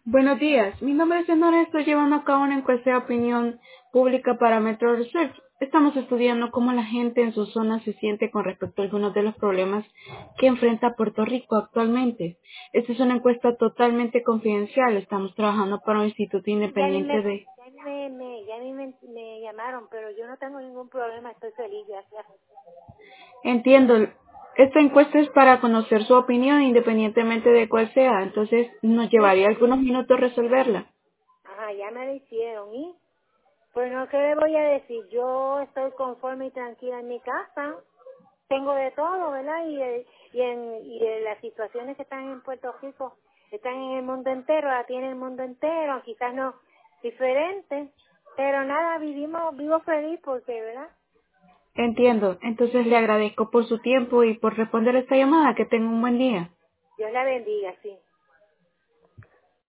Buenos días, mi nombre es Honora, estoy llevando a cabo una encuesta de opinión pública para Metro Research. Estamos estudiando cómo la gente en su zona se siente con respecto a algunos de los problemas que enfrenta Puerto Rico actualmente. Esta es una encuesta totalmente confidencial, estamos trabajando para un instituto Sí, ya a mí independiente me, de... ya a mí ya a mí me llamaron, pero yo no tengo ningún problema, estoy feliz, gracias. Entiendo, esta encuesta es para conocer su opinión independientemente de cuál sea, entonces nos Sí, llevaría algunos minutos resolverla. ajá, ya me lo hicieron, ¿y? Pues no, ¿qué le voy a decir? Yo estoy conforme y tranquila en mi casa, tengo de todo, ¿verdad? Y las situaciones que están en Puerto Rico están en el mundo entero, la tiene el mundo entero, quizás no diferente, pero nada, vivo feliz porque, ¿verdad? Entiendo. Entonces le agradezco por su tiempo y por responder esta llamada. Que tenga un buen día. Dios la bendiga, sí.